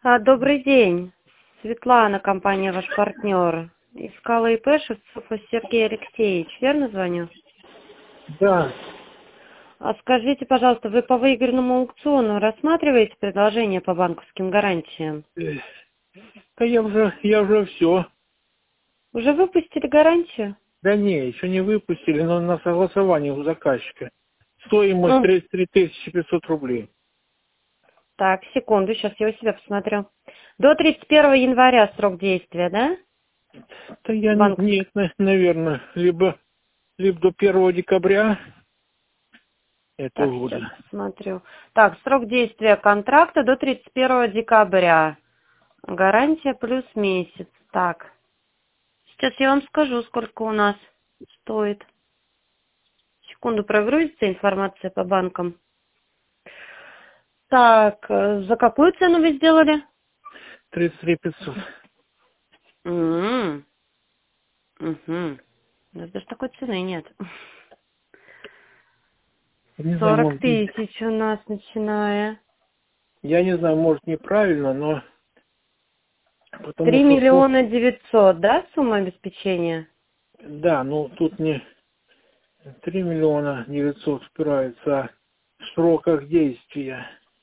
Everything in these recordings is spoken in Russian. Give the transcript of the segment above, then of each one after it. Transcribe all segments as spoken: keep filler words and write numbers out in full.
А, добрый день. Светлана, компания «Ваш партнер». Искала ИП Шевцов Сергей Алексеевич. Верно звоню? Да, А скажите, пожалуйста, вы по выигранному аукциону рассматриваете предложение по банковским гарантиям? э, да я уже, я уже все. Уже выпустили гарантию? Да не, еще не выпустили, но на согласовании у заказчика. Стоимость М, тридцать три тысячи пятьсот рублей. Так, секунду, сейчас я у себя посмотрю. До тридцать первого января срок действия, да? Да я не, Банковск. нет, на- наверное, либо, либо до первого декабря Так, этого сейчас года. посмотрю. Так, срок действия контракта до тридцать первого декабря. Гарантия плюс месяц. Так, сейчас я вам скажу, сколько у нас стоит. Секунду, прогрузится информация по банкам. Так, э, за какую цену вы сделали? тридцать три пятьсот. М, мгм. У нас даже такой цены нет. Не знаю, Сорок может, не- тысяч у нас начиная. я не знаю, может неправильно, но потому Три что срок, миллиона девятьсот, да, сумма обеспечения? да, ну тут не три миллиона девятьсот спирается в сроках действия.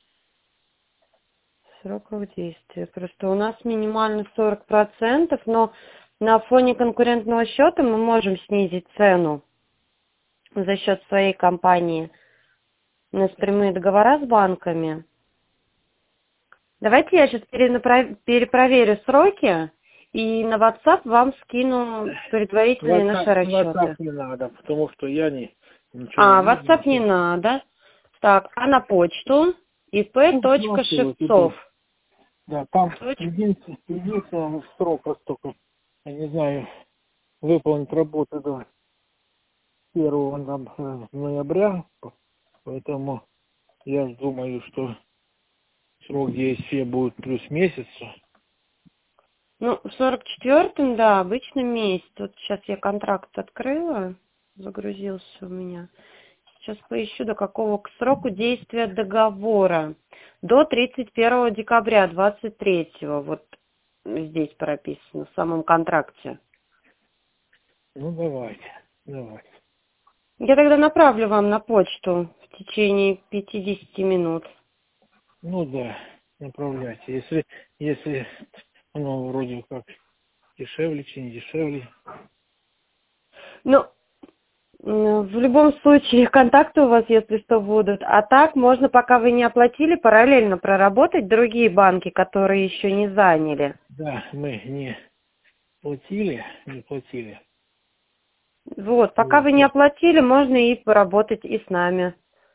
Сроков действия. Просто у нас минимально сорок процентов, но на фоне конкурентного счета мы можем снизить цену за счет своей компании. У нас прямые договора с банками. Давайте я сейчас перепроверю сроки и на WhatsApp вам скину предварительные наши WhatsApp, WhatsApp расчеты. не надо, потому что я не, ничего не А, вижу. WhatsApp не Ничего. надо. Так, а на почту Ну, ну, что вы ип.шевцов. тут, да, там Точ- единственное, единственное срок только, я не знаю, выполнить работу до первого нам, э, ноября, поэтому я думаю, что срок действия будет плюс месяц. Ну, в сорок четвёртом, да, обычно месяц. Вот сейчас я контракт открыла, загрузился у меня. Сейчас поищу, до какого к сроку действия договора. До тридцать первого декабря двадцать третьего. Вот здесь прописано, в самом контракте. Ну, давайте, давайте. Я тогда направлю вам на почту в течение пятидесяти минут. Ну да, направляйте. Если, если оно вроде как дешевле, чем дешевле. Ну, м, в любом случае, контакты у вас, если что, будут. А так, можно, пока вы не оплатили, параллельно проработать другие банки, которые еще не заняли. Да, мы не платили, не платили. Вот, пока Вот. вы не оплатили, можно и поработать и с нами.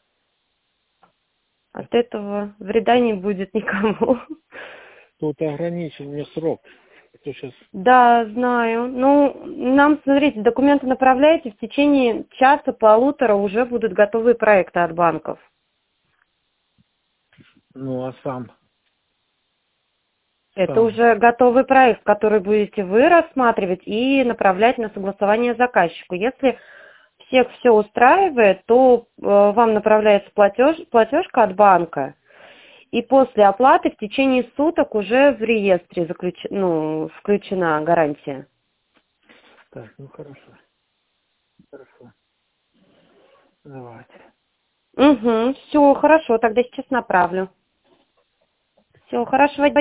От этого вреда не будет никому. Тут ограничен мне срок. Это сейчас, Да, знаю. Ну, нам, смотрите, документы направляете, в течение часа-полутора уже будут готовые проекты от банков. ну а сам, Это сам. уже готовый проект, который будете вы рассматривать и направлять на согласование заказчику. Если всех все устраивает, то э, вам направляется платеж, платежка от банка, и после оплаты в течение суток уже в реестре заключ... ну, включена гарантия. Так, ну хорошо, хорошо. Давайте. Угу, все, хорошо, тогда сейчас направлю. Все, хорошего дня.